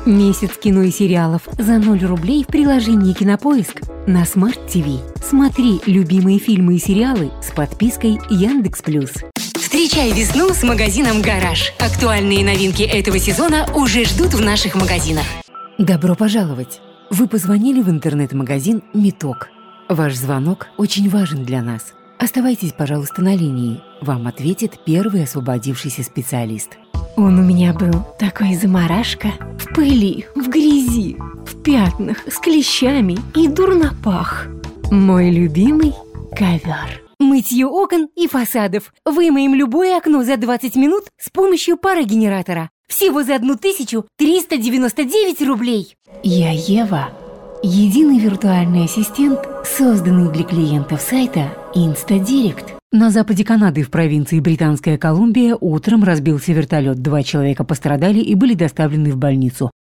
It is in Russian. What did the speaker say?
Месяц кино и сериалов за 0 рублей в приложении «Кинопоиск» на Smart TV. Смотри любимые фильмы и сериалы с подпиской Яндекс+. Встречай весну с магазином «Гараж». Актуальные новинки этого сезона уже ждут в наших магазинах. Добро пожаловать! Вы позвонили в интернет-магазин «Миток». Ваш звонок очень важен для нас. Оставайтесь, пожалуйста, на линии. Вам ответит первый освободившийся специалист. Он у меня был такой заморашка. В пыли, в грязи, в пятнах, с клещами и дурно пах. Мой любимый ковер. Мытье окон и фасадов. Вымоем любое окно за 20 минут с помощью парогенератора. Всего за 1399 рублей. Я Ева. Единый виртуальный ассистент, созданный для клиентов сайта InstaDirect. На западе Канады в провинции Британская Колумбия утром разбился вертолет. 2 человека пострадали и были доставлены в больницу.